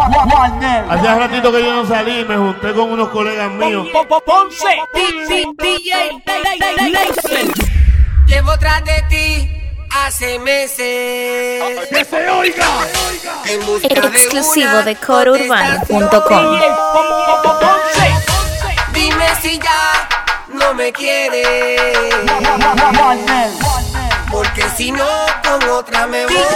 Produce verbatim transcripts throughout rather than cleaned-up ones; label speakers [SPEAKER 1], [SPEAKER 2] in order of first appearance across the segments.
[SPEAKER 1] Hace ratito que yo no salí, me junté con unos colegas míos.
[SPEAKER 2] Ponce, D J
[SPEAKER 3] llevo tras de ti hace meses.
[SPEAKER 1] ¡Que se oiga!
[SPEAKER 3] En busca de
[SPEAKER 4] exclusivo de coro urbano punto com.
[SPEAKER 3] Dime si ya no me quieres, porque si no con otra me voy.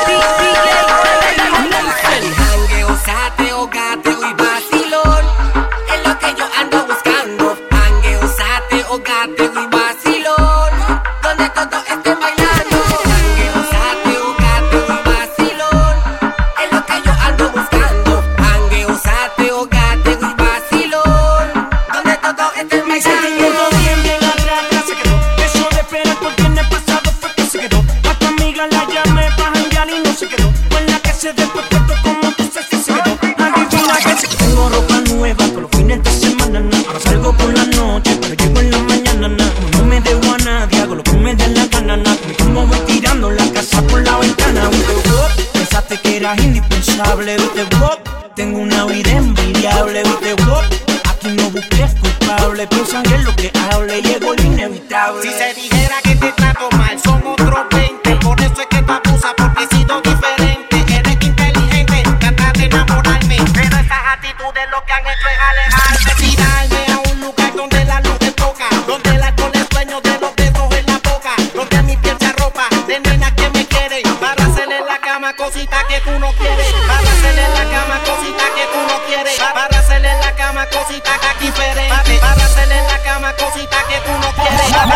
[SPEAKER 3] Jangueo, sateo, gateo y vacilón es lo que yo ando buscando. Jangueo, sateo, gateo y vacilón, donde todos estén bailando. Jangueo, sateo, gateo y vacilón es lo que yo ando buscando. Jangueo, sateo, gateo y vacilón, donde todos estén bailando.
[SPEAKER 2] Bien, bien atrás, se quedó. Eso de esperar porque en el pasado fue que se quedó. A tu amiga la llamé pa' janguear y no se quedó. Fue la que se después puesto como tú sabes que se quedó. Adivina que se quedó. Tengo ropa nueva todos los fines de semana, na. Ahora salgo por la noche, pero llego en la mañana, na. Como no me debo a nadie, hago lo que me dé la gana, na. Como voy tirando la casa por la ventana. ¿Viste what? Pensaste que eras indispensable, ¿viste what? Tengo una vida envidiable, ¿viste what? Aquí no busques culpable, piensan que es lo que hable, llegó lo inevitable.
[SPEAKER 5] Si se dijera que te trato mal, son otros veinte. Por eso es que tú abusas, porque he sido diferente. Eres inteligente, tratas de enamorarme, pero esas actitudes lo que han hecho es alejarme. Tirarme a un lugar donde la luz es poca, donde el alcohol es dueño de los besos en la boca, donde mi piel se arropa de nenas que me quieren, para hacerle en la cama cositas que tú no quieres, para hacerle en la cama cositas que tú no quieres, para hacerle en la cama cositas que diferente, para hacerle en la cama cositas que tú no quieres, para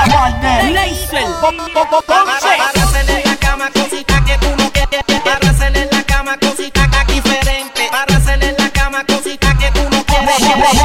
[SPEAKER 5] hacerle en la cama cositas que tú no quieres, para hacerle en la cama cositas que diferente, para hacerle en la cama cositas que tú no quieres.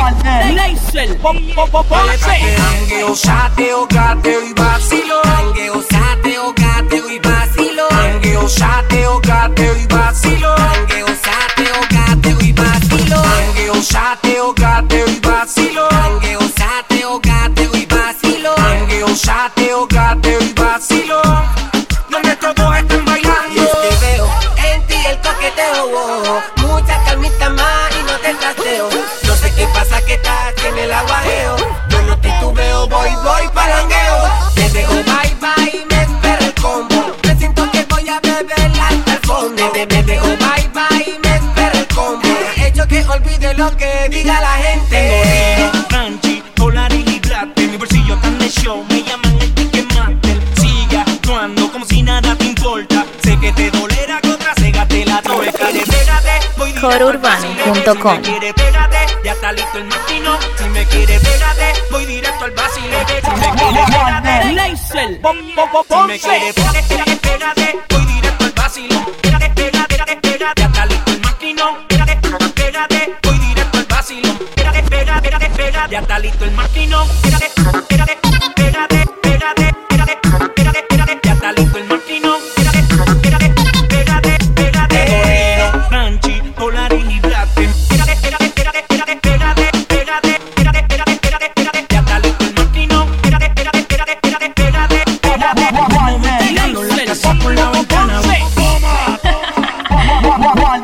[SPEAKER 3] Jangueo, sateo, gateo y vacilo. Jangueo, sateo, gateo y vacilo. Jangueo, sateo, gateo y vacilo. Jangueo, sateo, gateo y vacilo. Jangueo, sateo, gateo y vacilo. Jangueo, sateo, gateo y vacilo. Jangueo, sateo, gateo y vacilo, donde todos estén bailando. Y es que veo en ti el coqueteo, oh, mucha calmita más y no te trasteo. No sé qué pasa que estás en el aguajeo. Yo no titubeo, voy, voy para jangueo. Te dejo bye bye, me espera el combo. Me siento que voy a beber hasta el fondo. Te me dejo bye bye, me espera el combo. He hecho que olvide lo que diga la gente.
[SPEAKER 2] Tengo Ranchi, dólares y plata, mi bolsillo tan de show, me llaman el ticket master. Sigue actuando como si nada te importa. Sé que te dolerá que otra se gaste la tuerca.
[SPEAKER 4] coro urbano punto com.
[SPEAKER 2] Si me quiere, pégate, ya está listo el maquino. Si me quiere, pégate, voy directo al vacile. Si me quiere, pégate, Laser, si me quiere, pégate, pégate, voy directo al vacilo. Pégate, pégate, pégate, pégate, ya está listo el maquino. Pégate, pégate, voy directo al vacilo. Pégate, pégate, pégate, pégate, ya está listo el maquino. Pégate, pégate, pégate, pégate, pégate, pégate, pégate, ya está listo el maquino. Pégate, pégate, pégate, pégate. Ranchi, dólares y plata. Pégate, pégate, pégate, pégate, pégate, pégate, pégate, pégate, pégate, pégate, ya está listo el maquino. Pégate, pégate, pégate, pégate, pégate, pégate. Como voy tirando la casa por la ventana.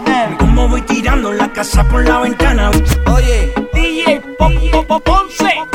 [SPEAKER 2] Como voy tirando la casa por la ventana.
[SPEAKER 3] Oye,
[SPEAKER 2] D J Ponce.